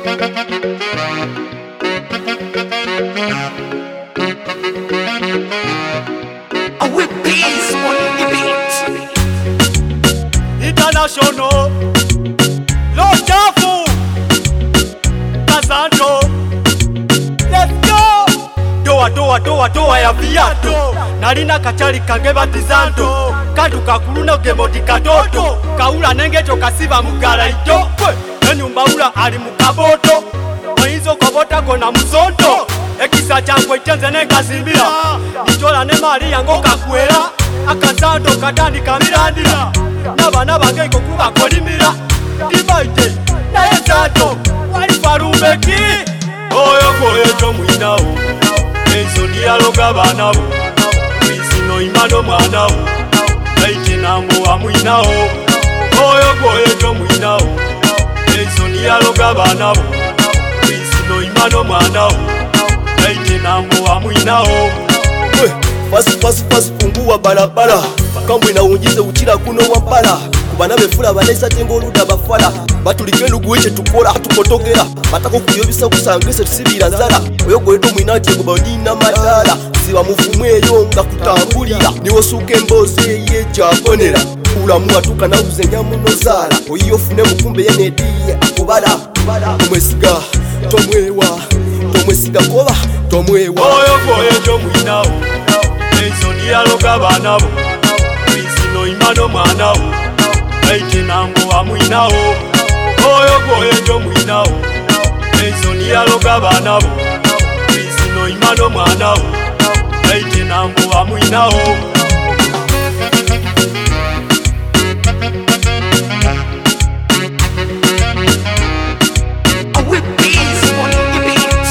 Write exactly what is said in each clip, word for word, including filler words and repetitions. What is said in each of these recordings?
With peace on the beat. International Love Chafu Kazanto. Let's go. Doa doa doa doa ya viato. Nalina kachali kange batizanto. Kadu kakuluna gemoti katoto. Kaula nengecho kasiba mugala ito. Enyumba ula ali mukaboto. Mwizo kobota kona mzonto. Ekisa changu itenze nengazimbira. Nichola ne mali yango kakwera. Akazanto katandi kamirandira. Nabana bangeiko kuba kolimira. Dibaite na yezato wali farubeki. Oyo koyecho mwinao. Enzo dialoga banao. Wisino imano mwanao. Baite nambo wa mwinao. Oyo koyecho mwinao. Enzo dialoga banao. Wisino imano mwanao. Baite nambo wa mwinao. Pasi pasi pasi punguwa barabara. Kamwe na unjize uchira kuno wampala. Kubana befula banesa tengo luda bafala. Batulike lugueche tukora tukotogera. Batako kuyobisa kusangese tusibira nzala. Oyogo edo mwinaje kubonina madala. Siwa mufumwe yonga kutambulira. Niwo suke mboze ye jabonera. Ulamu atuka na uzenya muno zala. Oyo fune mukumbe yene diye akubala. Tomwesiga tomwewa. Tomwesiga koba tomwewa. Oyo koyecho mwinao. Enzo dialoga banabo. Wisino imano mwanao. Baite nambo wa mwinao. Oyo koyecho mwinao. Enzo dialoga banabo. Wisino imano mwanao. Baite nambo wa mwinao. With peace on the beat.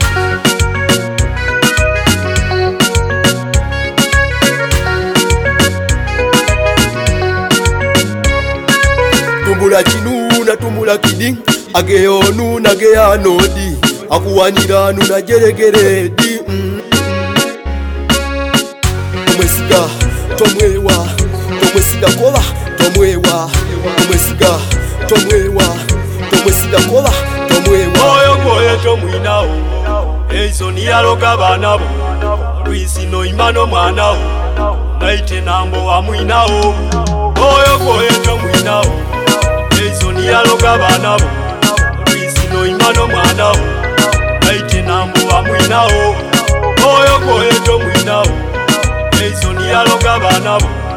Tumbula chinuna tumbula kidi. Ageyonu na geyanodi. Akuwanira nuna jeregeredi. mm. Tomwesiga tomwewa. Tomwesiga koba tomwewa. Tomwesiga tomwewa. Tomwesiga koba tomwewa. Oyo koyecho mwinao. Enzo dialoga banabo. Wisino imano mwanao. Baite nambo wa mwinao. Oyo koyecho mwinao. Enzo dialoga banabo. Wisino imano mwanao. Baite nambo wa mwinao. Oyo koyecho mwinao. Enzo dialoga banabo.